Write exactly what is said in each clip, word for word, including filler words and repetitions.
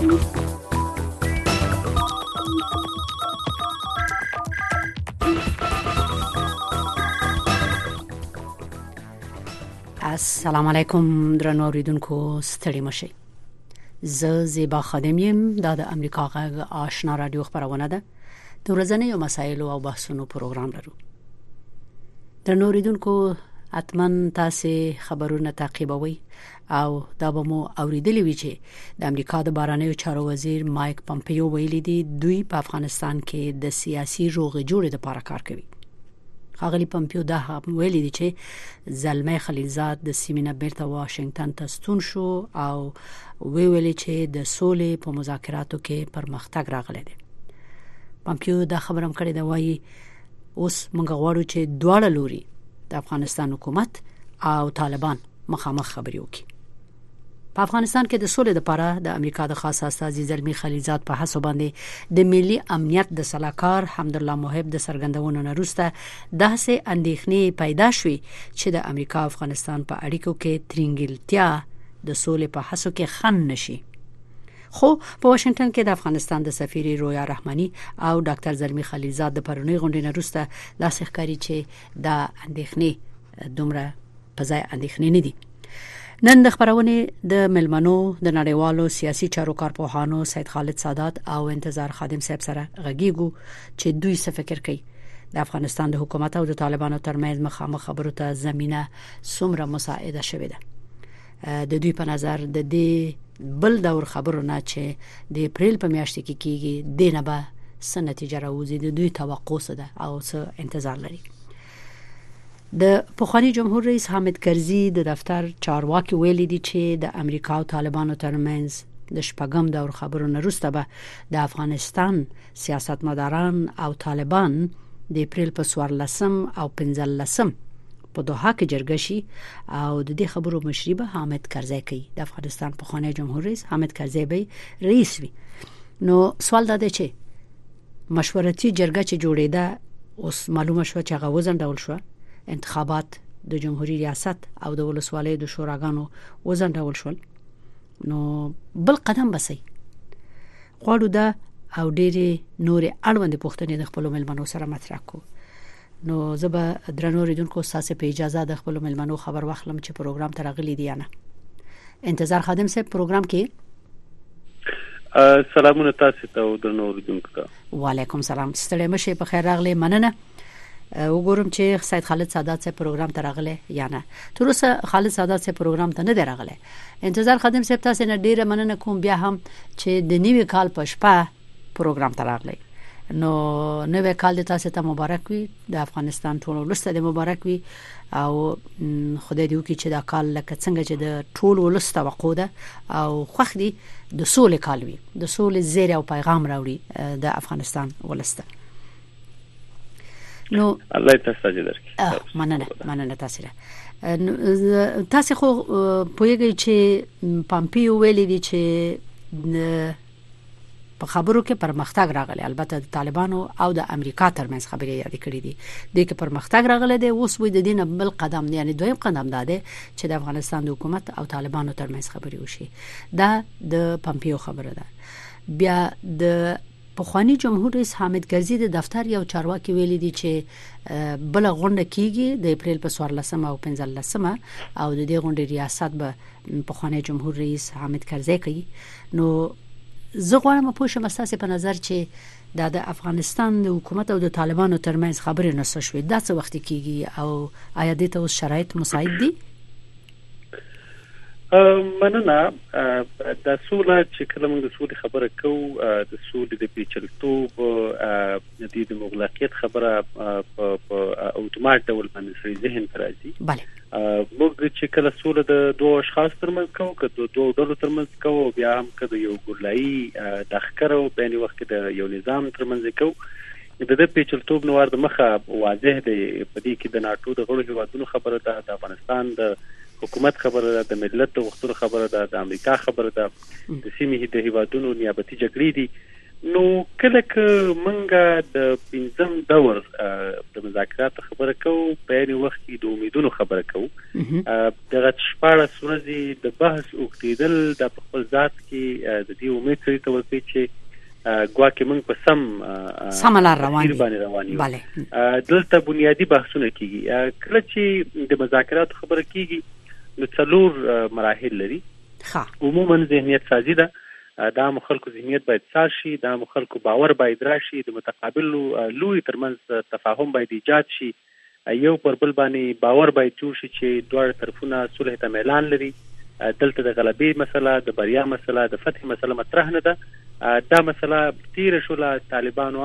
السلام علیکم درنو اوریدونکو، ستړي مشئ. زه زیبا خادم یم. دا د امریکا غږ آشنا رادیو خبرونه ده. د ورځنیو مسایلو او بحثونو پروګرام لرو. درنو اوریدونکو، اتمن تاسو خبرونه تعقیبوي او دا به مو اوریدلی وی چې د امریکا د بهرنیو چارو وزیر مایک پامپیو ویلي دی دوی په افغانستان کې د سیاسي روغ جوړې لپاره کار کوي. خاغلی پامپیو دا هم ویلي دی چې زلمه خلیلزاد د سیمینه بیرته واشنگټن ته ستون شو او وی ویلي چې د سولې په مذاکراتو کې پرمختګ راغلی دی. پامپیو دا خبرم کړې دا وایي اوس موږ غواړو چې دواړه لوري د افغانستان حکومت او طالبان مخامخ خبرې وکړي. په افغانستان کې د سولې لپاره د امریکا د خاص استازي زلمي خلیلزاد په هڅو باندې د ملي امنیت د صلاحکار حمدالله محب د سرګندونو نه وروسته داسې اندېښنې پیدا شوې چې د امریکا افغانستان په اړیکو کې ترنګلتیا د سولې په هڅو کې خنډ نشي. خو په واشنگټن کې د افغانستان د سفیر رویا رحماني او ډاکټر زلمي خلیلزاد د پرونی غونډې نه وروسته داسې ښکاري چې دا اندېښنې دومره په ځای اندېښنې نه دي. نن د خبرونه د ملمنو د نړیوالو سیاسي چارو کارپوهانو سید خالد سادات او انتظار خادم صاحب سره غږیږو چې دوی څه فکر کوي د افغانستان د حکومت او د طالبانو ترمنځ مخامخ خبرو ته زمينه څومره مساعده شوې ده. د دوی په نظر د دې بل دور خبرونه چې د اپریل په میاشت کې کیږي دینه به څه نتیجه راوځي، د دوی توقع څه ده او څه انتظار لري. د پخوانی جمهور رئیس حامد کرزي د دفتر چارواکي ویلي دي چې د امریکا او طالبانو ترمنځ د شپږم دور خبرونه وروسته به د افغانستان سیاستمداران او طالبان د اپریل په څوارلسم او پنځلسم په دوحه کې جرګه شي او د دې خبرو مشري به حامد کرزي کوي. د افغانستان پخوانی جمهور رئیس حامد کرزي به رئیس وي. نو سوال دا دی چې مشورتي جرګه چې جوړېده اوس معلومه شو چې هغه وزنډول شو، انتخابات د جمهوریت ریاست او د ولسوالۍ د شوراګانو وزنډول شول. نو بل قدم بسي غواړو دا او ډېری نورې اړوند پوښتنې د خپل ملمنو سره مطرح کو. نو زه به درنو ریدونکو تاسو په اجازه د خپل ملمنو خبر واخلم چې پروګرام ته راغلي دي نه. انتظار خادم صاحب پروګرام کې سلامونه تاسو ته او درنو ریدونکو. وعلیکم سلام، ستړي مشه، په خیر راغلي، مننه. وګورم چې سید خالد سادات سے پروګرام ته راغله یا نه. تر اوسه خالد سادات سے پروګرام ته نه دی راغله. انتظار خادم صاحب تاسو نه ډیره مننه کوم بیا هم چې د نیوي کال په شپه پروګرام ته راغلی. نو نوې کال د تاسو ته مبارک وي، د افغانستان ټول ولست د مبارک وي او خدای دې وکړي چې دا کال لکه څنګه چې د ټول ولست توقع ده او خوښ دي د سولې کال وي، د سولې زیری او پیغام راوړي د افغانستان ولست. نو الله تاسو ته درکړي. مننه مننه تاسو ته. تاسو خو پوهیږئ چې پامپیو ویلي دي چې په خبرو کې پرمختګ راغلی، البته د طالبانو او د امریکا ترمنځ خبرې یاد کړې دي د کې پرمختګ راغلی دی. اوس وې د دینه بل قدم، یعنی دویم قدم داده چې د افغانستان د حکومت او طالبانو ترمنځ خبرې وشي. دا د پامپیو خبره ده. بیا د پخوانی جمهور رئیس حامد کرزي د دفتر یو چارواکي ویلي دي چې بل غونډه کیږي د اپریل په څوارلسم او پنځلسم او د دې غونډې ریاست به پخوانی جمهور رئیس حامد کرزي کوي. نو زه غواړم په شمه اساس په نظر چې د افغانستان د حکومت او د طالبانو ترمنځ خبرې نسو شوې دا څه وخت کیږي او آیا د ته شرایط مساعد دي؟ مننه. د سوله چې کله موږ د سولې خبره کوو، د سولې د پیچلتوب د مغلقیت خبره په اوتومات ډول باندې سړي ذهن ته راځي. بله موږ چې کله سوله د دوه اشخاص ترمنځ کوو، که د دوه ډلو ترمنځ کوو، بیا هم که د یو ګولایي د ښکار او په یو وخت کې د یو نظام ترمنځ کوو، د دې پیچلتوب نو ورته مخه واضح دی. په دې کې د ناتو د غړو هیوادونو خبره ده، د افغانستان د حکومت خبره ده، د ملت د وختونو خبره ده، د امریکا خبره ده، د سیمې د هیوادونو نیابتي جګړې دي. نو کله که مونږه د پنځم دور د مذاکراتو خبره کوو په یوه وخت کې د امیدونو خبره کوو دغه شپاړس ورځې د بحث اوږدېدل د په خپل ذات کې د دې امید سړي ته ورکوي چې ګواکې مونږ په سم سمه لار روان یو دلته بنیادي بحثونه کېږي. کله چې د مذاکراتو خبره کېږي نو څلور مراحل لري. عموما ذهنیت سازي ده، دا مو خلکو ذهنیت باید ساز شي، دا مو خلکو باور باید راشي، د متقابل لوی ترمنځ تفاهم باید ایجاد شي، یو پر بل باندې باور باید جوړ شي چې دواړه طرفونه صلح ته میلان لري. دلته د غلبې مسله، د بریا مسله، د فتح مسله مطرح نه ده. دا مسله تیر شوله، طالبانو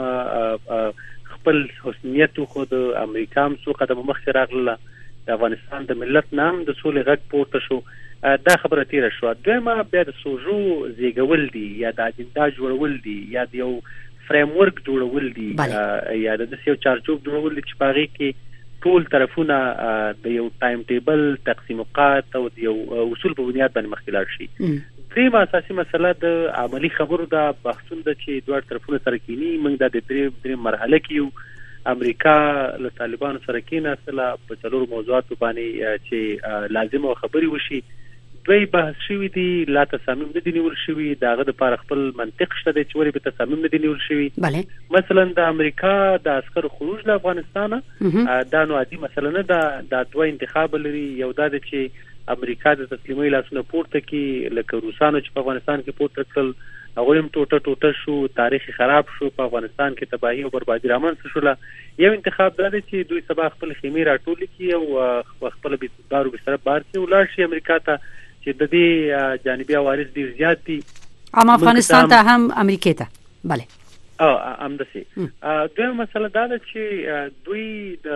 هم خپل حسنیت خو د امریکا هم څو قدمه مخکې راغله، د افغانستان د ملت نه هم د سولې غږ پورته شو. دا خبره تیره شوه. دویمه بیا د سوژو زیږول دي، یا د اجنډا جوړول دي، یا د یو فریم ورک جوړول دي، یا د داسې یو چارچوب جوړول دي چې په هغې کې ټول طرفونه د یو ټایم ټیبل، تقسیم اوقات او د یو اصول په بنیاد باندې مخکې لاړ شي. درېیمه اساسي مسله د عملي خبرو دا بحثونه ده چې دواړه طرفونه سره کینی. موږ دا د درېیم مرحله کې یو امریکا له طالبانو سره کېناستله په څلورو موضوعاتو باندې چې لازمه خبرې وشي. دوی بحث شوي دي، لا تصامیم نه دي نیول شوي، د هغه دپاره خپل منطق شته دی چې ولې به تصامیم نه دي نیول شوي. مثلا د امریکا د عسکرو خروج له افغانستانه دا نو عادي مسله نه ده. دا دوه انتخاب لري، یو دا دی چې امریکا د تسلیمۍ لاسونه پورته کړي، لکه روسانو چې په افغانستان کې پورته کړل، هغوی هم ټوټه ټوټه شو، تاریخ خراب شو، په افغانستان کې تباهي او بربادي رامنځته شوله. یو انتخاب دا دی چې دوی سبا خپل خیمې راټولې کړي او خپل بارو بستره بار کړي او لاړ شي امریکا ته، چې د دې جانبي عوارض ډیر زیات دي. اما افغانستان ته هم امریکا ته بله او همداسې. دویمه مسله دا ده چې دوی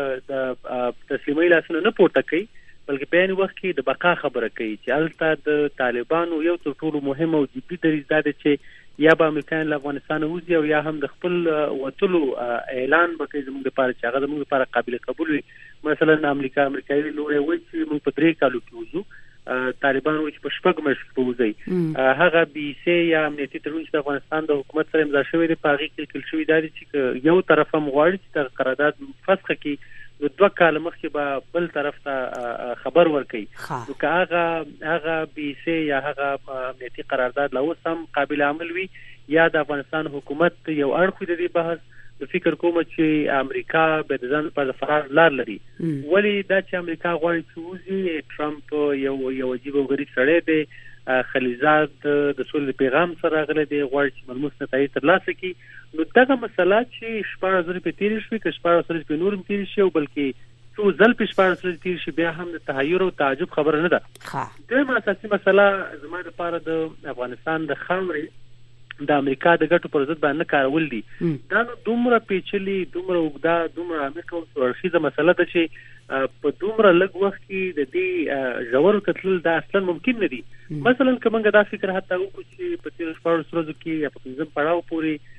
د تسلیمۍ لاسونه نه پورته کوي، بلکې په یو وخت کې د بقا خبره کوي چې هلته د طالبانو یو تر ټولو مهم او جدي دریځ دا دی چې یا به امریکایان له افغانستانه وځي او یا هم د خپل وتلو اعلان به کوي زموږ دپاره چې هغه زموږ دپاره قابل قبول وي. مثلا امریکا امریکایي لوری وایي چې موږ په درې کالو کې وځو، طالبان وایي چې په شپږ میاشتو کې به وځئ. هغه بي سي یا امنیتي تړون چې د افغانستان د حکومت سره امضا شوی دی په هغې کې لیکل شوي دا دی چې یو طرف هم غواړي چې دغه قرارداد فسخه کړي نو دوه کاله مخکې به بل طرف ته خبر ورکوي. نو که هغه هغه بي سي یا هغه امنیتي قرارداد لا اوس هم قابل عمل وي یا د افغانستان حکومت یو اړخ وي د دې بحث، نو فکر کوم چې امریکا به د ځان لپاره د فرار لار لري. ولې دا چې امریکا غواړي چې وځي، ټرمپ یو یو عجیب او غریب سړی دی، خلیزات د سولې پیغام سره راغلی دی، غواړي چې ملموس نتایج ترلاسه کړي. نو دغه مسله چې شپاړس ورځې پرې تېرې شوې، که شپاړس ورځې پرې نور هم تېرې شي او بلکې څو ځل پرې شپاړس ورځې تېرې شي، بیا هم د تحیر او تعجب خبره نه ده. دویمه اساسي مسله زما دپاره د افغانستان د خاورې د امریکا د ګټو پر ضد باندې کارول دي. دا نو دومره پیچلي، دومره اوږده، دومره عمیقه او څوارشیزه مسله ده چې په دومره لږ وخت کې د دې ژورو کتلل دا اصلا ممکن نه دي. مثلا که موږ دا فکر حتی وکړو چې په تېرو شپاړسو ورځو کې یا په پنځم پړاو پورې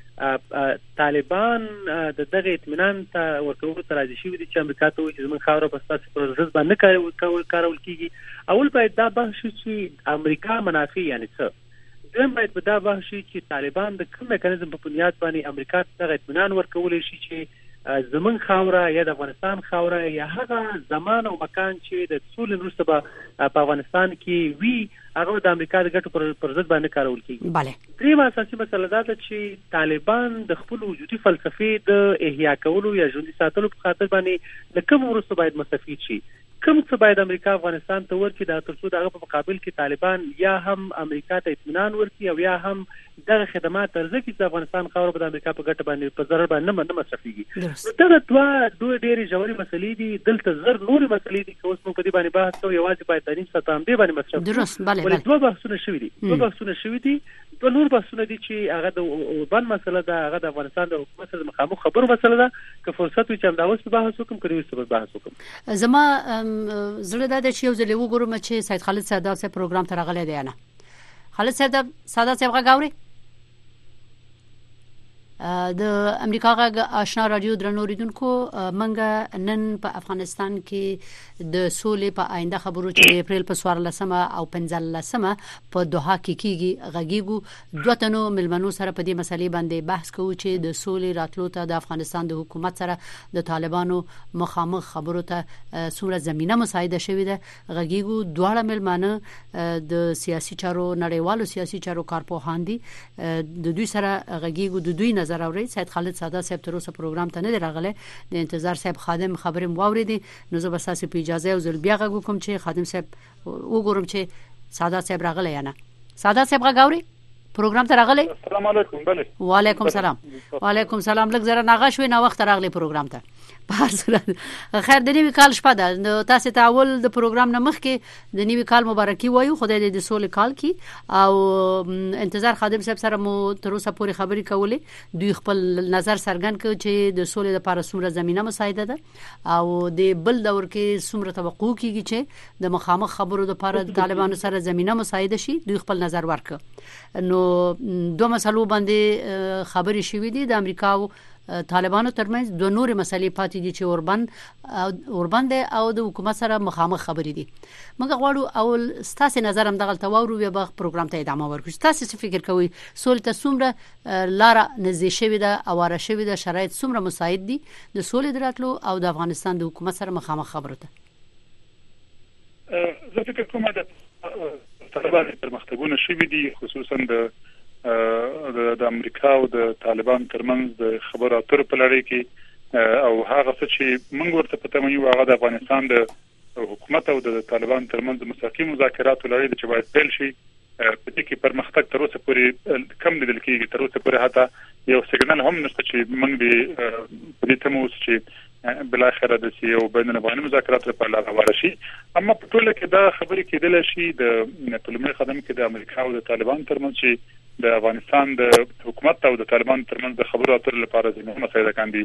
طالبان د دغه اطمینان ته ورکولو ته راضي شوي دي چې امریکا ته وایي چې زموږ خاوره به ستاسې پر ضد باندې نه کارول کېږي. اول باید دا بحث شي چې امریکا منافع یعنې څه. دویم باید په دا بحث شي چې طالبان د کوم میکانیزم په بنیاد باندې امریکا ته دغه اطمینان ورکولی شي چې زمون خاوره یا د افغانستان خاوره یا هغه زمان او مکان چې د سولې وروسته به په افغانستان کې وي هغه د امریکا د ګټو پر ضد باندې کارول کېږي. بله. درېیمه اساسي مسله دا ده چې طالبان د خپل وجودي فلسفې د احیا کولو یا ژوندي ساتلو په خاطر باندې له کوم وروسته باید مستفید شي، کوم څه باید امریکا افغانستان ته ورکړي دا تر څو د هغه په مقابل کې طالبان یا هم امریکا ته اطمینان ورکړي او یا هم دغه خدمات ترځه کړي چې د افغانستان خاوره به د امریکا په ګټه باندې په ضرر باندې نه مصرفېږي. دغه دوه دوه ډېرې ژورې مسلې دي. دلته زر نورې مسلې دي چې اوس موږ په دې باندې بحث کوو، یوازې باید تعلیم سطح همدې باندې مصرف کړو. ولې دوه بحثونه شوي دي، دوه بحثونه شوي دي دوه نور بحثونه دي چې هغه د اوربان مسله ده، هغه د افغانستان د حکومت سره مخامخ خبرو مسله ده. که فرصت وي چې همدا اوس بحث وکړم، که وروسته به بحث وکړم. زما زړه دا دی چې یو ځل وګورم چې سید خالد سادات صاحب پروګرام ته راغلی دی. نه خالد سادات سادات صاحب غاوري د امریکا غږ آشنا رادیو درنو اوریدونکو منګه نن په افغانستان کې د سولې په آینده خبرو چې د اپریل په څوارلسمه او پنځلسمه په دوحه کې کیږي غږیږو دوه تنو ملمنو سره په دې مسلې باندې بحث کوو چې د سولې راتلو ته د افغانستان د حکومت سره د طالبانو مخامخ خبرو ته څومره زمينه مساعده شوې ده غږیږو دواړه ملمنه د سیاسي چارو نړیوالو سیاسي چارو کارپوهان دي د دوی سره غږیږو د دوی نظر اوري سید خالد ساده صاحب تر اوسه پروګرام ته نه راغله د انتظار صاحب خادم خبرې واوریدي نو زه به تاسو په اجازه او زل بیا غږ کوم چې خادم صاحب وګورم چې ساده صاحب راغله یا نه ساده صاحب غاوري پروګرام ته راغله السلام علیکم بله وعلیکم السلام وعلیکم السلام لږ زره ناغه شوي نو وخت راغله پروګرام ته په صورت خیر د نیوي کال شپه ده تاسو ته اول د پروګرام نه مخکې د نیوي کال مبارکي وایو خدای دې د سولې کال کی او انتظار خادم صاحب سره مو تر اوسه پورې خبرې کولې دوی خپل نظر څرګند کړ چې د سولې لپاره څومره زمينه مساعده ده او د بل دور کې څومره توقع کیږي چې د مخامخ خبرو لپاره د طالبانو سره زمينه مساعده شي دوی خپل نظر ورکړ نو دوه مسلو باندې خبرې شوې دي د امریکا او طالبانو ترمنځ دوه نور مسلې پاتې دي چې اوربند اوربند او د حکومت سره مخامخ خبرې دي موږ غواړو اول ستاسو نظر هم دغه تواورو بیا به پروګرام ته ادامه ورکړو تاسو څه فکر کوئ سولې ته څومره لار نږدې شوې ده اواره شوې ده شرایط څومره مساعد دي د سولې دراتلو او د افغانستان د حکومت سره مخامخ خبرو ته زه فکر کوم چې طالبان پرمختګونه شوي دي خصوصا د د امریکا او د طالبان ترمنځ د خبرو اترو په لړۍ کې او هغه څه چې موږ ورته پته مې هغه د افغانستان د حکومت او د طالبان ترمنځ مستقیم مذاکرات لري چې باید پیل شي په دې کې پرمختګ تر اوسه پورې کم لیدل کېږي تر اوسه پورې حتی یو سیګنال هم نشته چې موږ به په دې تموس چې بل اخر د سی او بین الافغاني مذاکرات لپاره لاره واره شي اما په ټول کې دا خبرې کېدل شي د پلمړي خدمت کې د امریکا او د طالبان ترمنځ چې د افغانستان د حکومت او د طالبان ترمنځ د خبرو اترو لپاره زموږ مسایل کاندي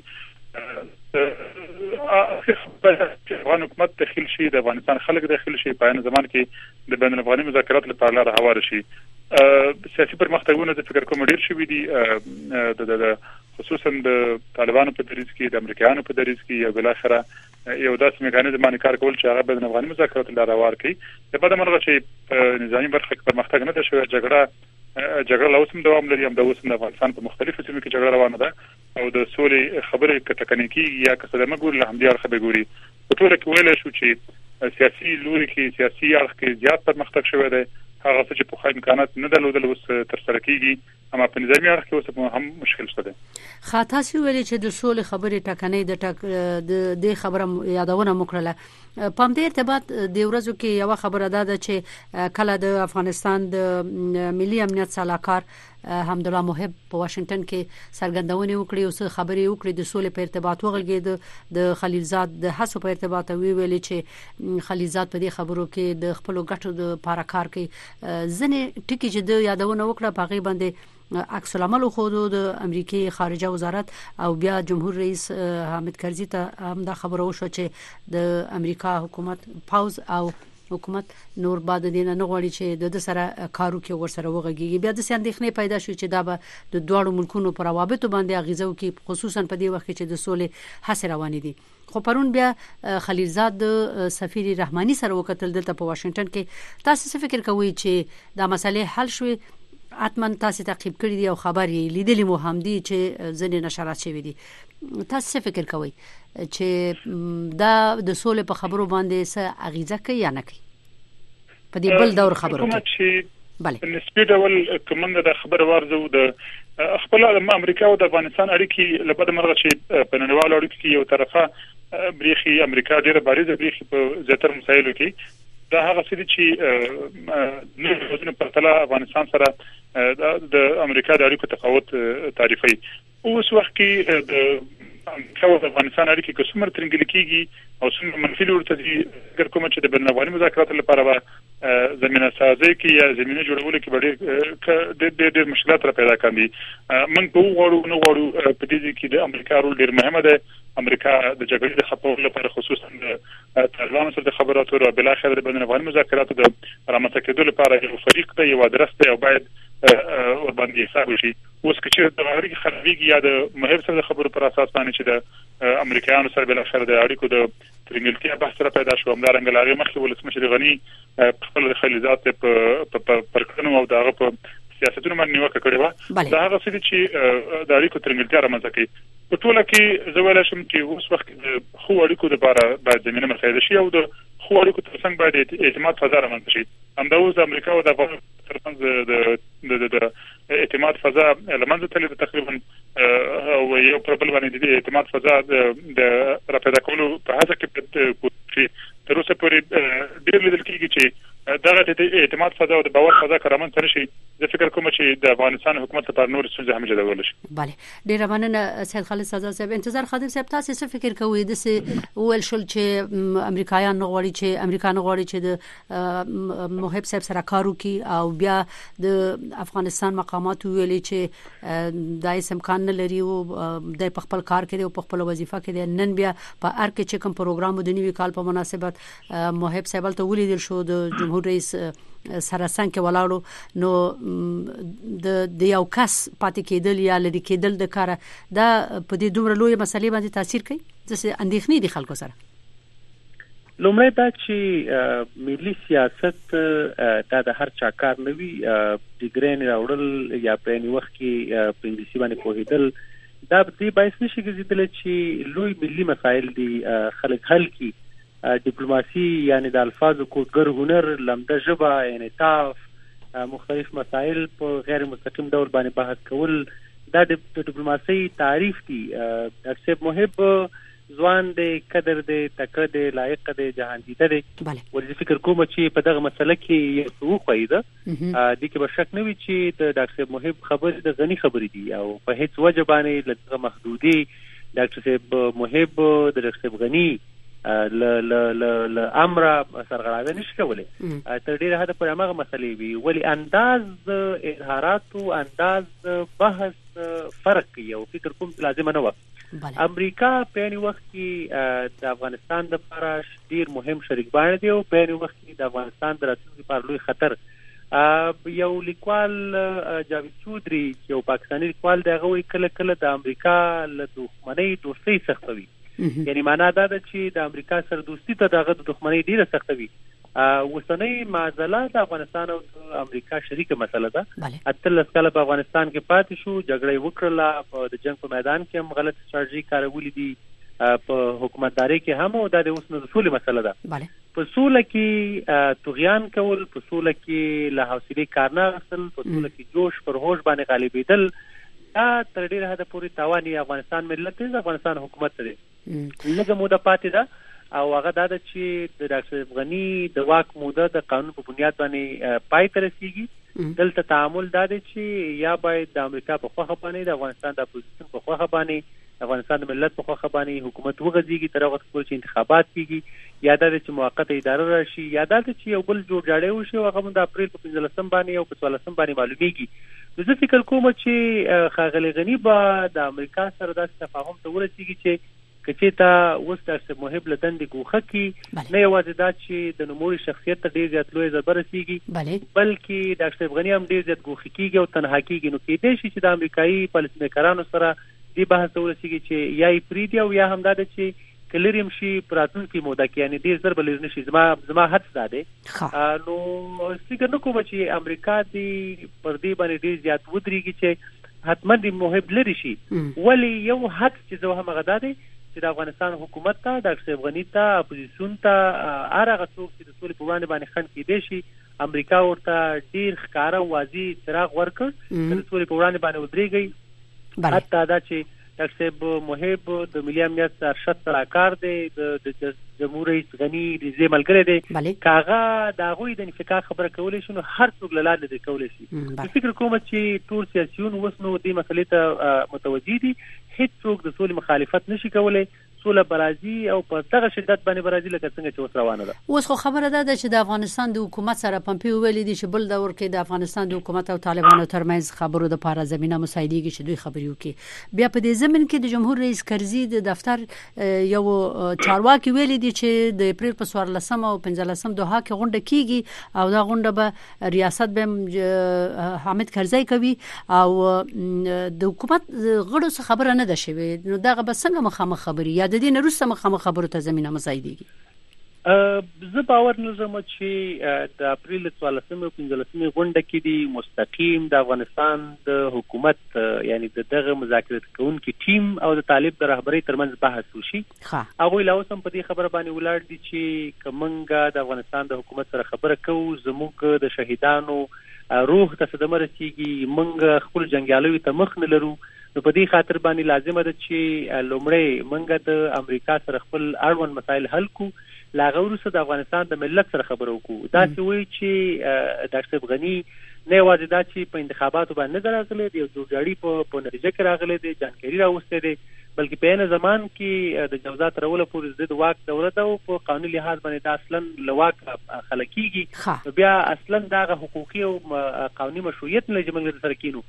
افغان حکومت داخل شي د افغانستان خلک داخل شي په ان زمان کې د بین الافغاني مذاکرات لپاره لاره هواره شي سیاسي پرمختګونه د فکر کوم ډیر شوي دي د خصوصا د طالبانو په دریځ کې د امریکایانو په دریځ کې یو بل اخره یو داسې میکانیزم باندې کار کول چې هغه بین الافغاني مذاکرات لپاره هوار کړي په دغه مرغه چې نظامی برخه کې پرمختګ نه ده شوی جګړه جګړه لا اوسم دوام لري هم د اوسم د افغانستان په مختلفو سیمو کې جګړه روانه ده او د سولې خبرې ک تکنیکی یا ک صدمه ګور له همدې اړخ به ګوري په ټول کې ویل شو چې سیاسي لوري کې سیاسي اړخ کې زیات پرمختګ شوی دی هغه څه چې په خای امکانات نه درلودل اوس تر سره کیږي اما په نظامی اړخ کې اوس هم مشکل شته خاطا سی ویلي چې د سولې خبرې ټکنۍ د ټک د خبره یادونه وکړه په دې ارتباط د ورځو کې یو خبره ده چې کله د افغانستان د ملي امنیت صلاحکار حمدالله محب په واشنگټن کې سرګندونې وکړي او څه خبرې وکړي د سولې په ارتباط وغږېد د خلیلزاد د حسو په ارتباط وی ویلي چې خلیلزاد په دې خبرو کې د خپل ګټو د لپاره کار کوي ځنې ټکی چې د یادونه وکړه په غي باندې عکس العمل خو د امریکای خارجه وزارت او بیا جمهور رئیس حامد کرزي ته هم دا خبره وشو چې د امریکا حکومت پاوز او حکومت نور بعد دینه نه غواړي چې د سره کارو کې ورسره وغږیږي بیا د اندېښنې پیدا شو چې دا به د دوړو ملکونو پر روابطو باندې اغیزه وکړي خصوصا په دې وخت کې د سولې هڅې روانې دي خو پرون بیا خلیلزاد د سفیر رحماني سره وکتل دلته په واشنگټن کې تاسو څه فکر کوئ چې دا مسلې حل شوي اتمن تاسو تعقیب کړی دی او خبرې لیدلې مو هم دي چې ځنې نشرات شوي دي تاسو څه فکر کوئ چې دا د سولې په خبرو باندې څه اغیزه کوي یا نه کوي په دې بل دور خبرو کې بله نسبی ډول کومه د خبره ورزو د خپل د امریکا او د افغانستان اړیکې لپاره مرغه چې په نړیوالو اړیکو کې یو طرفه بریخي امریکا ډیره بارزه بریخي په زیاتره مسایلو کې دا هغه څه چې نو د پرتله افغانستان سره د امریکا د اړیکو تفاوت تعریفي اوس وخت کې د امریکا او افغانستان اړیکې کومه ترنګل کیږي او څومره منفي ورته دي ګر کوم چې د بین الافغاني مذاکرات لپاره به زمينه سازي کې یا زمينه جوړول کې به ډېر ډېر مشکلات را پیدا کړي موږ په وګورو نو وګورو په دې کې د امریکا رول ډېر مهمه ده امریکا د جګړې د خپلولو لپاره خصوصا د طالبانو سره د خبراتو او بل اخر د بین الافغاني مذاکراتو د رامنځته کېدو لپاره یو فریق دی یو ادرس دی او باید ور باندې حساب شي. اوس چې د اړیکې خرابېږي یا د محب سره د خبرو پر اساس باندې چې د امریکایانو سره بل اخر د اړیکو د ترنګلتیا بحث را پیدا شو، همدارنګه لاغې مخکې ولسمشر غني خپل خلیزات په پرکړنو او دغه په سیاستونو باندې نیوکه کړې و. دا هغه څه چې د اړیکو ترنګلتیا رامنځته کوي. په ټوله کې زه ویلی شم چې اوس وخت د ښو اړیکو لپاره باید زمینه مساعده شي او د ښو اړیکو ترڅنګ باید اعتماد فضا رامنځته شي. همدا اوس د امریکا او د افغانستان ترڅنګ د اعتماد فضا له منځه تللې ده تقریبا، او یو پر بل باندې د اعتماد فضا د راپیدا کولو په هڅه کې تر اوسه پورې ډېر لیدل کېږي چې دغه د اعتماد فضا او د باور فضا که رامنځته نه شي، زه فکر کوم چې د افغانستان حکومت لپاره نور ستونزې هم جوړولی شي. بله، ډېره مننه سید خالد سزا صاحب. انتظار خادم صاحب، تاسو څه فکر کوئ؟ داسې وویل شول چې امریکایان نه غواړي چې امریکا نه غواړي چې د محب صاحب سره کار وکړي، او بیا د افغانستان مقامات ویلي چې دا هیڅ امکان نه لري او د په خپل کار کې او په خپل وظیفه کې دی. نن بیا په هر کې چې کوم پروګرام د نوي کال په مناسبت محب صاحب ته ولیدل شو د جمهور رئیس سره څنګه کې ولاړو، نو د د یو کس پاتې کېدل یا لري کېدل د کار دا په دې دومره لوی مسلې باندې تاثیر کوي. ځکه اندېښنې دي خلکو سره. لومړی دا چې ملي سیاست دا د هر چا کار نه وي. ډیګرین راوړل یا په یوه وخت کې په انګلیسي باندې پوهېدل دا دې باعث نشي ګرځېدلی چې لوی ملي مسایل دي خلک حل کړي. ډیپلوماسي یعنی د الفاظو کوډګر هنر، لمده ژبه، انعطاف، مختلف مسایل په غیر مستقیم ډول باندې بحث کول دا د ډیپلوماسي تعریف دي. ډاکټر صاحب محب ځوان دی، قدر دی، تکړه دی، لایق دی، جهان دیده دی. ولې فکر کوم چې په دغه مسله کې یو څه وښیي ده، دې کې به شک نه وي چې د ډاکټر صاحب محب خبرې د غني خبرې دي او په هیڅ وجه باندې له دغه محدودي ډاکټر صاحب محب د ډاکټر صاحب غني ل ل ل ل امر سرغړاوي نشي کولای. تر ډیره حد پورې هغه مسلې وي، ولی انداز اظهارات او انداز بحث فرق کوي او فکر کوم لازم نه و. امریکا په یوه وخت کې د افغانستان لپاره ډیر مهم شریک باندې دی او په یوه وخت کې د افغانستان د راتلونکي لپاره لوی خطر. یو لیکوال جاوید چودري یو پاکستاني لیکوال دی، هغه کله کله د امریکا له دښمنۍ دوستۍ سختوي. یعنی معنا دا ده چې د امریکا سره دوستی ته دغه د دښمنۍ ډیره سخته وي. اوسنۍ معضله د افغانستان او د امریکا شریکه مسله ده. اتلس کاله په افغانستان کې پاتې شو، جګړه یې وکړله، د جنگ په میدان کې هم غلط استراتیژي کارولې دي، په حکومتداري کې هم، او دا د اوس نو د سولې مسله ده. په سوله کې طغیان کول، په سوله کې له حوصلې کار نه اخیستل، په سوله کې جوش پر هوش باندې غالبېدل، دا تر ډیره حده پورې تاوان یې افغانستان ملت دی، افغانستان حکومت دی. لږه موده پاتې ده او هغه دا ده چې د ډاکټر غني د واک موده د قانون په بنیاد باندې پای ته رسیږي. دلته تعامل دا دی چې یا باید د امریکا په خوښه باندې، د افغانستان د اپوزیشن په خوښه باندې، د افغانستان د ملت په خوښه باندې حکومت وغځېږي تر هغه وخته چې انتخابات کېږي، یا دا دی چې موقته اداره راشي، یا دا دی چې یو بل جوړجاړی وشي او هغه د اپریل په پنځلسم باندې او په څوارلسم باندې معلومیږي. زه فکر کوم چې ښاغلی غني به د امریکا سره داسې تفاهم ته ورسېږي چې کچې ته اوس ډاکټر محب له دندې ګوښه کړي، نه یوازې دا چې د نوموړي شخصیت ته ډېر زیات لوی ضربه رسېږي، بلکې ډاکټر غني هم ډېر زیات ګوښه کېږي او تنها کېږي. نو کېدای شي چې د امریکایي پالیسي میکرانو سره دې بحث ته ورسېږي چې یا یې پرېږدي او یا هم دا ده چې که لرې هم شي په راتلونکي موده کې، یعنې ډېر ژر به لرې نه شي. زما زما حدس دا دی. نو فکر نه کوم چې امریکا دې پر دې باندې ډېر زیات ودرېږي چې حتما دې محب لرې شي. ولې یو حدس چې زه هم هغه دا دی چې د افغانستان حکومت ته، ډاکټر صاحب غني ته، اپوزیسیون ته، هر هغه څوک چې د سولې په وړاندې باندې خنډ کېدی شي، امریکا ورته ډېر ښکاره واضح څراغ ورکړ چې د سولې په وړاندې باندې ودرېږئ. حتی دا چې ډاکټر صاحب محب د ملي امنیت ارشد سلاکار دی، د جمهور رئیس غني نږدې ملګری دی، که هغه د هغوی د انفکاک خبره کولی شي نو هر څوک له لارې لرې کولی شي. فکر کوم چې ټول سیاسیون اوس نو دې مسلې ته متوجه دي. هیڅ څوک د سولې مخالفت نشي کولی. سوله برازي او په دغه شدت باندې برازي لکه څنګه چې اوس روانه ده. اوس خو خبره ده چې د افغانستان د حکومت سره پمپیو ویلي دي چې بل دور کې د افغانستان د حکومت او طالبانو ترمنځ خبرو د لپاره زمينه مساعدېږي چې دوی خبري وکړي. بیا په دې ضمن کې د جمهور رئیس کرزي د دفتر یو چارواکي ویلي دي چې د اپریل په څوارلسمه او پنځلسمه دوحه کې غونډه کیږي او دا غونډه به ریاست به حامد کرزي کوي او د حکومت غړو څخه خبره نه ده شوی. نو دغه به څنګه مخامخ خبري یا د دې نه وروسته مخامخ خبرو ته زمينه مساعدېږي؟ زه باور نه لرم چې د اپریل څوارلسمه او پنځلسمه غونډه کې دی مستقیم د افغانستان د حکومت یعنی د دغه مذاکرات کوونکي ټیم او د طالب د رهبرۍ ترمنځ بحث وشي. هغه لا اوس هم په دې خبره باندې ولاړ دي چې کومنګا د افغانستان د حکومت سره خبره کوو زموږ د شهیدانو روح ته صدمه رسیږي منګه خپل جنگیالوي ته مخ نه لرو. نو په دې خاطر باندې لازمه ده چې لومړی منګه د امریکا سره خپل اړوند مسایل حل کو لاغه وروسته د افغانستان د ملت سره خبرو وکړو. دا چې وایي چې ډاکټر اشرف غني نه یوازې دا چې په انتخاباتو باندې نه راغلی دی او جوړجاړي په په نتیجه کې راغلی دی جانکاري راوسته دی بلکې په عین زمان کې د جوزات رول پورې د واک دولت او په قانوني لحاظ باندې دا اصلا لواک خلکیږي بیا اصلا دا حقوقي او قانوني مشروعیت نه جمهوریت سره کینو.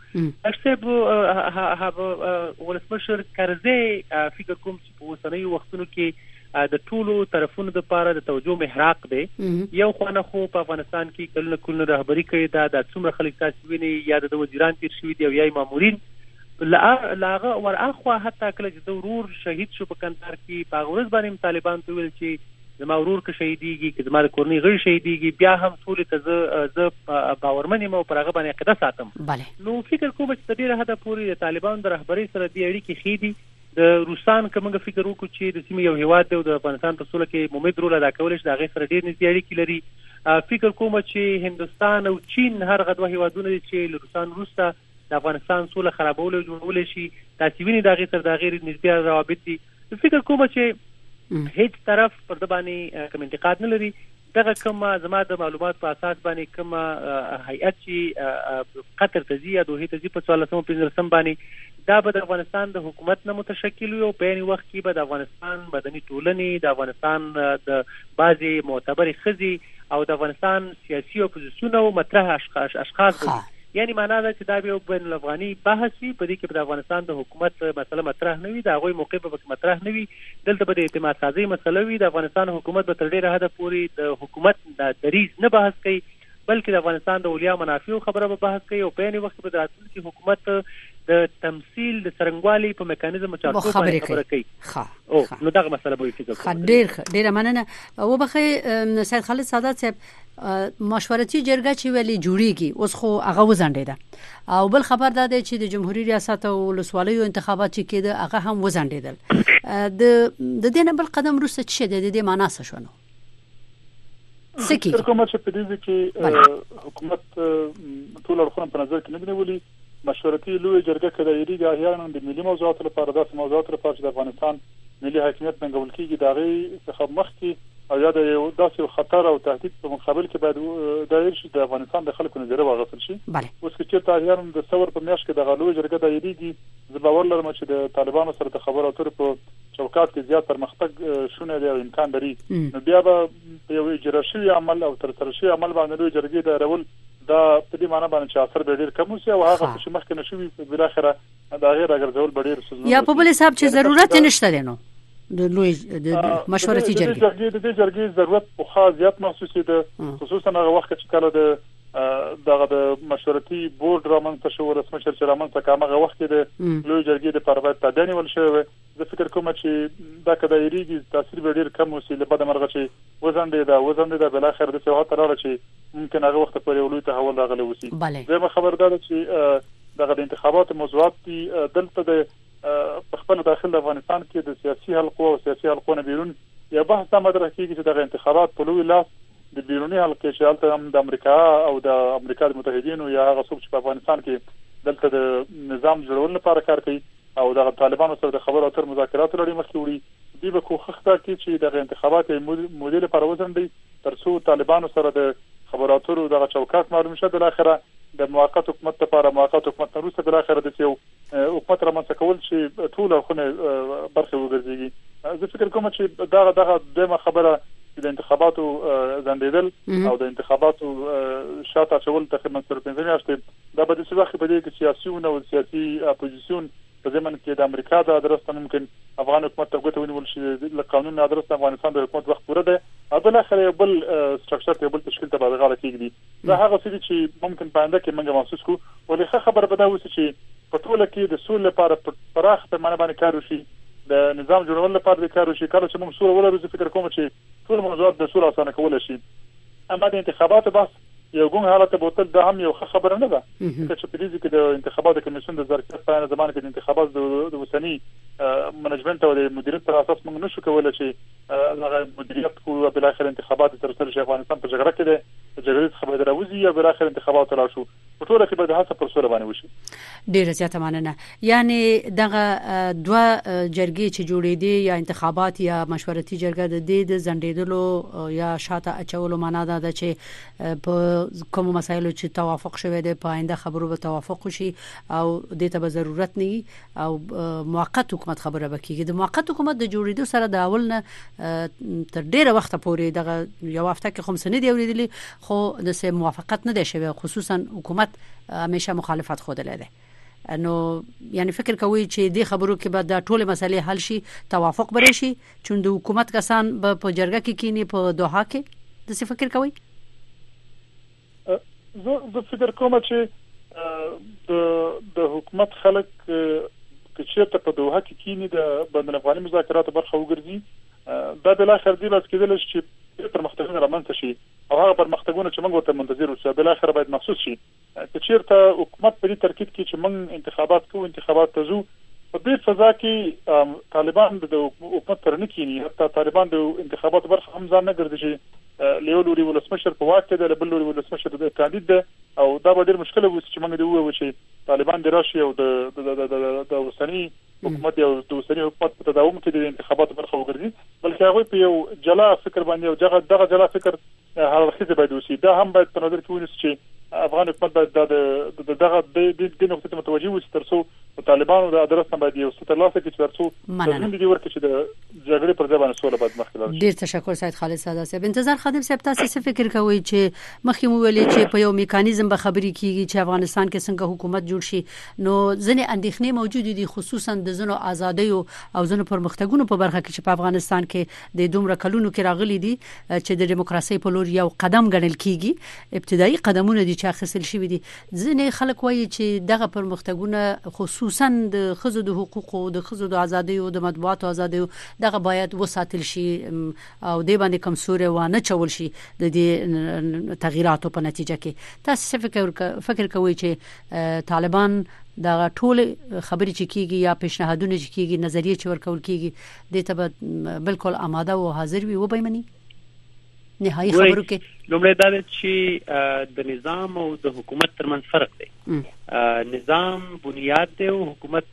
اشتب هغه ولسمشر کرزي فکر کوم چې په اوسنیو وختونو کې د ټولو طرفونو د لپاره د توجه محراق دی. یو خوانه خو په افغانستان کې کلونه کلونه رهبری کوي دا د څومره خلک تاسو ویني یا د وزیران تیر شوی دی او یا مامورین لاغه ورأخوا حتی کله چې د ورور شهید شو په کندهار کې په ورځ باندې طالبان ته ویل چې زما ورور که شهیدیږي که زما د کورنۍ غړي شهیدیږي بیا هم ټول ته زه زه باورمن یم او پر هغه باندې عقیده ساتم. نو فکر کوم چې د دې حدا پورې د طالبان د رهبری سره د اړیکې خېدي د روسان کومه فکر وکړو چې د سیمې یو هیواد دی او د افغانستان په سوله کې ممید رول ادا کول شي دا غي سره ډیر نږدې اړیکې لري. فکر کوم چې هندستان او چین هر غدوه هیوادونه چې له روسان روسته د افغانستان سوله خرابول او جوړول شي تاسو ویني دا غي سره دا غیر نږدې روابط دي. فکر کوم چې هیڅ طرف پر د باندې کوم انتقاد نه لري. دغه کوم زما د معلومات په اساس باندې کوم هیئت چې قطر ته ځي یا دوه ته ځي په څوارلسمه پنځلسمه باندې دا به د افغانستان د حکومت نه متشکل وي او په یوه وخت کې به د افغانستان مدني ټولنې د افغانستان د بعضي معتبرې ښځې او د افغانستان سیاسي اپوزیسیون او مطرح اشخاص دي. یعنی معنا ده چې دا به بین الافغاني بحث وي په دې کې د افغانستان د حکومت مسله مطرح نه وي د هغوی موقع به مطرح نه وي دلته به د اعتماد سازي مسله وي. د افغانستان حکومت به تر ډیره حده پورې د حکومت د دریځ نه بحث کوي بلکې د افغانستان د اولیا منافع خبره به بحث کوي او په یوه وخت به د راتلونکي حکومت د تمثيل د څرنګوالي په میکانیزم چارټو باندې خبره کوي. او نو دغه مسله به فکر کوم. ډیر ډیر مننه. او بخې سید خالد سادات صاحب مشورتي جرګه چې ویلي جوړیږي اوس خو هغه وزنډیده او بل خبر ده چې د جمهوریت ریاست او ولسوالیو انتخابات چې کېده هغه هم وزنډیدل. د د دې نه بل قدم وروسته چې د دې معنا څه شونه سکی کومه چې په دې کې حکومت ټول اړخونه په نظر کې نه نیولي. مشورتي لوی جرګه کې د ایریګا احیانا د ملي موضوعاتو لپاره داسې موضوعات لپاره چې د افغانستان ملي حاکمیت ننګول کېږي دا غي څخه مخکې او یا د یو داسې خطر او تهدید په مقابل کې باید دایر شي د افغانستان د خلکو نظر واغستل شي. اوس چې تاریخ د ثور په میاشت کې د غلوی جرګه د ایریګي زه باور لرم چې د طالبانو سره د خبرو اترو په چوکاټ کې زیات پرمختګ شونه دی او امکان لري. نو بیا به یو اجرا شوی عمل او تر سره شوی عمل باندې لوی جرګه د رول دا په دې معنی باندې چې اثر به ډیر کم وي او هغه چې مخکې نشوي بل اخره دا غیر اگر ډول ډیر سوزونه یا په بل حساب چې ضرورت نشته دی نو د لوی د مشورتي جرګې د دې جرګې ضرورت په خاص زیات محسوس دي خصوصا هغه وخت چې کله د دغه د مشورتي بورډ رامنځته شو رسمشر چې رامنځته کوم هغه وخت د لوی جرګې د پروات تدانی ول شوی. زه فکر کوم چې دا کده یریږي تاثیر به ډیر کم وسی له بده مرغه چې وزن دی دا وزن دی بل اخر د څه وخت راځي چې ممکن هغه وخت په یو لوی تحول راغلی وسی. زه خبردار چې دغه د انتخابات موضوعات دي دلته د په خپل داخل افغانستان کې د سیاسي حلقو او سیاسي حلقو نه بیرون یا بحث مدرسه کې چې دغه انتخابات په لوی لاس د بیرونی حلقې چې حالت هم د امریکا او د امریکا د متحدینو یا هغه څوک چې په افغانستان کې دلته د نظام جوړول لپاره کار کوي او د طالبانو سره د خبرو اترو مذاکرات لري مخکې وړي دی به کوخخته کې چې د انتخابات مودیل لپاره وزندي ترڅو طالبانو سره د خبرو اترو د چوکاټ معلوم شته د اخره د موقت حکومت لپاره موقت حکومت وروسته د اخره د یو حکومت رامنځته کول چې ټول خونه برخه وګرځي زه فکر کوم چې دا دغه دغه خبره د انتخاباتو ځندېدل او د انتخاباتو شاته شول تقریبا تر پنځه میاشتې دا به د څه وخت په دې کې سیاسيون او سیاسي اپوزیسیون په ځمن کې د امریکا د ادرس ممکن افغان حکومت ته ګوته ونیول شي له قانون ادرس افغانستان د حکومت وخت پوره ده او بل اخر یو بل سټرکچر ته بل تشکیل ته به غاړه کېږي دا هغه څه چې ممکن پاینده کې موږ محسوس کوو ولې ښه خبر به دا وي چې په ټوله کې د سولې لپاره پراخ پیمانه باندې کار وشي د نظام جوړول لپاره د کار وشي کله چې موږ سوله ولرو فکر کوم چې ټول موضوعات د سوله اسانه کول شي اما د انتخاباتو بحث یو ګون حالت بوتل د هم یو خبره نه ده چې په دې کې د انتخاباتو کمیسیون د ظرفیت په اړه زمانه کې د انتخابات د وسنی منیجمنت او د مدیریت پر اساس موږ نشو کولای چې هغه مدیریت کو بل اخر انتخابات تر سره شي افغانستان په جګړه کې د جګړې خبره دروځي یا بل اخر انتخابات لا شو په ټول کې به د هڅه پر سره باندې وشي ډیره زیاته مننه یعنی دغه دوه جرګې چې جوړې دي یا انتخابات یا مشورتي جرګه د دې د زندېدلو یا شاته اچولو معنا ده چې په کوم مسایلو چې توافق شوه دی په آینده خبرو به توافق شي او د ته به ضرورت نه او موقت حکومت خبره وکړي د موقت حکومت د جوړېدو سره د اول نه تر ډیره وخت پورې دغه یو هفته کې خمس نه دی اوریدلی خو د سه موافقت نه دی شوی خصوصا حکومت همیشه مخالفت خوده لده نو یعنی فکر کوي چې د خبرو کې بعد د ټوله مسلې حل شي توافق بری شي چې د حکومت کسان په جرګه کې کینی په دوحه کې د څه فکر کوي زه فکر کوم چې د د حکومت خلک چې ته په دوحه کې کینی د بین الافغاني مذاکراتو برخه وګرځي دا بل اخر دی چې کېدل چې پرمختګونه رامنځته شي او هغه پرمختګونه چې موږ ورته منتظر اوسو بل اخر باید محسوس شي چې چیرته حکومت په دې ترکیب کې چې موږ انتخابات کوو انتخابات ته ځو په دې فضا کې طالبان د حکومت پر نه کینی حتی طالبان د انتخاباتو برخه هم ځان نه ګرځي چې لیولوري ولسمشر په واک کې د بل لوري ولسمشر د کاندید ده او دا به ډېر مشکل وي چې موږ دی وو چې طالبان د راشي او د د وسنی حکومت یو د وسنی حکومت په تداوم کې د انتخاباتو برخه وګرځي بلکې هغه په یو جلا فکر باندې او دغه دغه جلا فکر هغه باید وسی دا هم باید په نظر کې ونیسو چې افغان حکومت باید د دغه د نقطې ته متوجه وي چې ترڅو طالبانو د ادرس نه باید یو څه ترلاسه کړي چې ترڅو د دې ورکه چې د جګړې پر ځای باندې سوله باید مخکې لاړ شي. ډیر تشکر سید خالد ساده صاحب. انتظار خادم صاحب تاسو څه فکر کوئ چې مخکې مو ویلي چې په یو میکانیزم به خبرې کیږي چې افغانستان کې څنګه حکومت جوړ شي نو ځنې اندېښنې موجود دي خصوصا د زنو ازادۍ او زنو پرمختګونو په برخه کې چې په افغانستان کې د دومره کلونو کې راغلي دي چې د دیموکراسي په لور یو قدم ګڼل کیږي ابتدایي قدمونه دي چې اخیستل شوي دي ځنې خلک وایي چې دغه پرمختګونه خصوصا د خزو د حقوقو د خزو د ازادۍ او د مطبوعاتو ازادۍ دغه باید وساتل شي او د باندې کمزوري و نه چول شي د دې تغیراتو په نتیجه کې تاسو فکر فکر کوئ چې طالبان دا ټول خبرې چې کیږي یا پیشنهادونه چې کیږي نظریه چې ورکول کیږي د ته بالکل آماده او حاضر وي و به مني نهایي خبرو کې لومړی دا چې د نظام او د حکومت ترمنځ فرق دی. نظام بنیاد دی او حکومت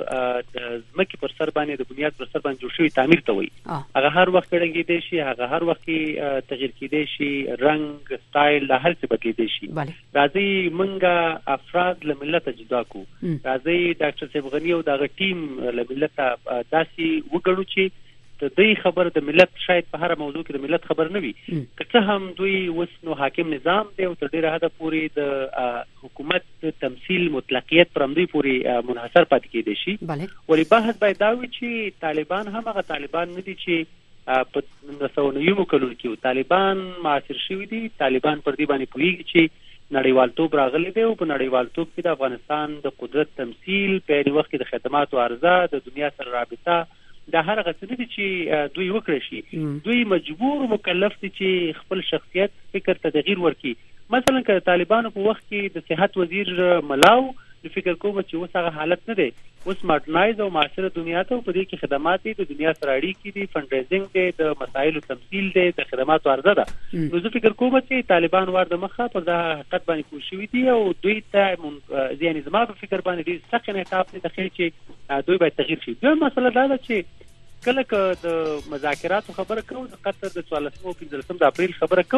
د ځمکې پر سر باندې د بنیاد پر سر باندې جوړ شوی تعمیر ته وایي. هغه هر وخت کېږي شي هغه هر وخت تغییر کېدی شي رنگ سټایل له هر څه بدلیدي شي. راځي مونږه افراد له ملت جدا کو راځي ډاکټر صاحب غنی او دغه ټیم له ملت داسي وګړو چې د دې خبر د ملت شاید په هر موضوع کې د ملت خبر نه وي که هم دوی وسنو حاکم نظام دی او تر ډیره حد پورې د حکومت تمثيل مطلقیت پر دوی پورې منحصر پاتې کېدي شي. ولی بحث باید دا وي چې طالبان هم هغه طالبان نه دي چې په نسونیو کلونو کې طالبان معاصر شوي دي. طالبان پر دې باندې پوهیږي چې نړیوالتوب راغلی دی او په نړیوالتوب کې د افغانستان د قدرت تمثيل په وخت کې د خدماتو عرضه د دنیا سره رابطه دا هر غڅ دي چې دوی وکړي شي. دوی مجبور مکلف دي چې خپل شخصیت فکر ته تغییر ورکړي. مثلا که طالبانو په وخت کې د صحت وزیر ملاو فکر کوم چې اوس هغه حالت نه دی اوس ماډرنایز او معاصره دنیا ته په دې کې خدمات دي د دنیا سره اړیکې دي فنډریزینګ دی د مسایلو تمثيل دی د خدماتو عرضه ده. نو زه فکر کوم چې طالبان ور د مخه پر دا حقیقت باندې کوشش شوی دي او دوی ته ځینې زما په فکر باندې دي سخت نه تاسو ته خیر چې دوی باید تغییر شي. دوی مسله دا ده چې کله که د مذاکراتو خبره کوو د قطر د څوارلسم او پنځلسم د اپریل خبره کوو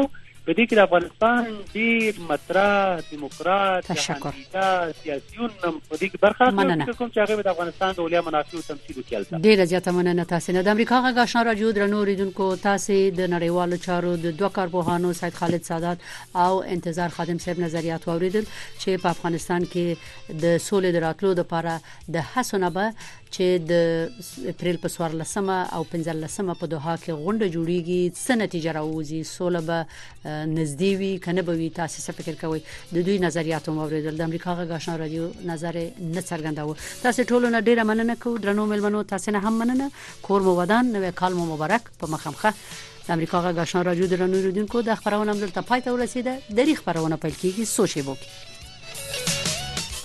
په دې کې د افغانستان ډیر مطرح دیموکرات تشکر سیاسيون په دې کې برخه اخلي کوم چې هغه د افغانستان د اولیا منافع او تمثيل وکړي. ډیر زیاته مننه تاسو نه. د امریکا غږ آشنا رادیو درنو اوریدونکو، تاسو د نړیوالو چارو د دوه کارپوهانو سید خالد سادات او انتظار خادم صاحب نظریات اوریدل چې په افغانستان کې د سولې د راتلو لپاره د حسنبه چې د اپریل په څوارلسمه او پنځلسمه په دوحه کې غونډه جوړیږي، څه نتیجه راوځي، سوله به نږدې وي کنه به وي، تاسو څه فکر کوئ؟ د دوی نظریات مو اوریدل. د امریکا غږ آشنا رادیو نظر نه څرګنداوه. تاسو ټول نه ډیره مننه کوم درنو ملمنو، تاسو نه هم مننه. کور مو ودان، نو کال مو مبارک په مخامخه. د امریکا غږ آشنا رادیو درنو اوریدونکو، د خبرونه هم دلته پای ته ورسیده. د ریخ خبرونه پیل کیږي سوشي بوک.